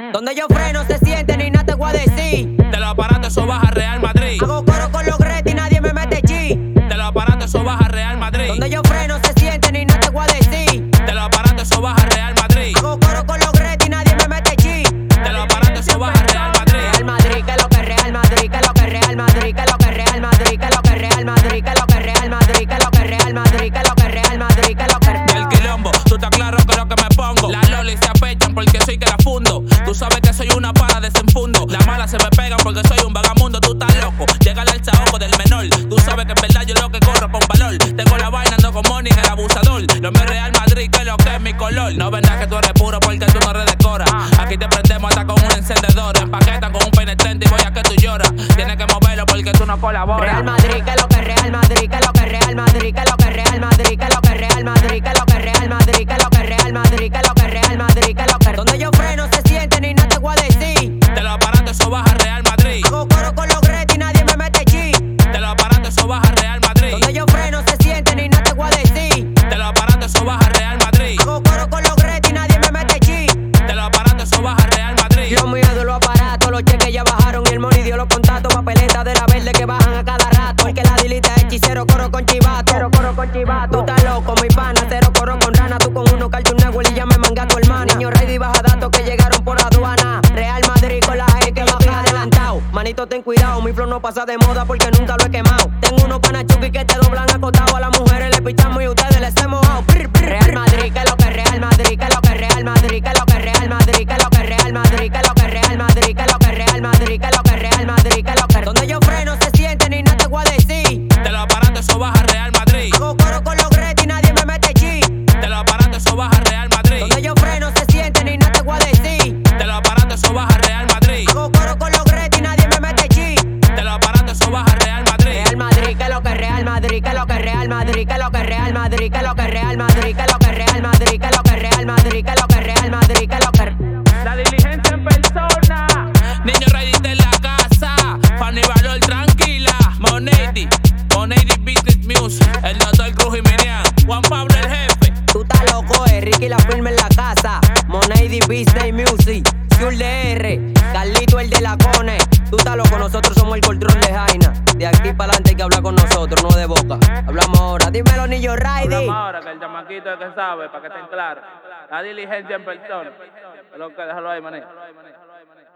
Donde yo freno se siente ni nada te voy a decir. De los aparatos eso baja Real Madrid. Hago coro con los Gretti y nadie me mete chi. De los aparatos eso baja Real Madrid. Donde yo freno se siente ni nada te voy a decir. De los aparatos eso baja Real Madrid. Hago coro con los Gretti y nadie me mete chi. De los aparatos eso baja Real Madrid. Real Madrid, que lo que Real Madrid, que lo que Real Madrid, que lo que Real Madrid, que lo que Real Madrid, que lo que Real Madrid, que lo que Real Madrid, que lo que Real Madrid, que lo que Del quilombo, tú estás claro que lo que me pongo. Las lolis se apechan porque soy que la fundo. Tú sabes que soy una para desenfundo. Las malas se me pegan porque soy un vagamundo. Tú estás loco, llega el alzaojo del menor. Tú sabes que en verdad yo lo que corro por un valor. Tengo la vaina, ando con Money, el abusador. Lo mío es Real Madrid, que lo que es mi color. No vendas que tú eres puro porque tú no redecoras. Aquí te prendemos hasta con un encendedor. Empaquetan con un penetrante y voy a que tú lloras. Tienes que moverlo porque tú no colaboras. Real Madrid, que lo que Real Madrid, que lo que Real Madrid, que lo que Real Madrid, que lo que Real Madrid, que lo que Real Madrid, que lo que Real Madrid, que lo que Real Madrid, que lo que donde yo freno se siente ni nada te voy a decir. De los aparatos eso baja Real Madrid. Hago coro con los Gretti y nadie me mete chi. De los aparatos eso baja Real Madrid. Donde yo freno se siente ni nada te voy a decir. De los aparatos eso baja Real Madrid. Hago coro con los Gretti y nadie me mete chi. De los aparatos eso baja Real Madrid. Los míos de los aparatos, los cheques ya bajaron y el money dio los contactos. Papeletas de la verde que bajan a cada rato. Porque la dilita es hechicero, coro con chivato. Coro con chivato. Tú estás loco, mi pana, cero coro con rana. Tú con uno Cartoon Network y ya me manga tu hermana. Niño ready, baja datos que llegaron por aduana. Real Madrid con la G que va bien adelantado. Manito, ten cuidado, mi flow no pasa de moda porque nunca lo he quemado. Tengo unos panachuki que te doblan acotado. A las mujeres le pichamos y ustedes les hemos mojado. Real Madrid, que lo que Real Madrid, que lo que Real Madrid, que lo que Real Madrid, que lo que Real Madrid, que lo que Real Madrid, que lo que Real Madrid, que lo que Real Madrid, que lo que donde yo freno se siente ni nada te voy a decir. De los aparatos eso baja Real Madrid. Hago coro con los Gretti y nadie me mete chi. De los aparatos eso baja Real Madrid. Donde yo freno se siente ni nada te voy a decir. De los aparatos eso baja Real Madrid. Hago coro con los Gretti y nadie me mete chi. De los aparatos eso baja Real Madrid. Real Madrid, que lo que Real Madrid, que lo que Real Madrid, que lo que Real Madrid, que lo que Real Madrid, que lo que Real Madrid, que lo que Real Madrid, que lo que Real Madrid, que lo que la diligencia en persona. Niño ready en la casa. Fanny Valor tranquila. Monady Business Music. El doctor Cruz y Minian. Juan Pablo el jefe. tú estás loco, Ricky la firma en la casa. Monady Business Music. Sur DR, Carlito el de la Cone. Tú estás loco, nosotros somos el control de Jaina. De aquí para adelante hay que hablar con nosotros, no de boca. Hablamos ahora, dímelo niño Ridey. Hablamos ahora que el chamaquito es que sabe, para que estén claros. La diligencia en persona. Lo que déjalo ahí, mané.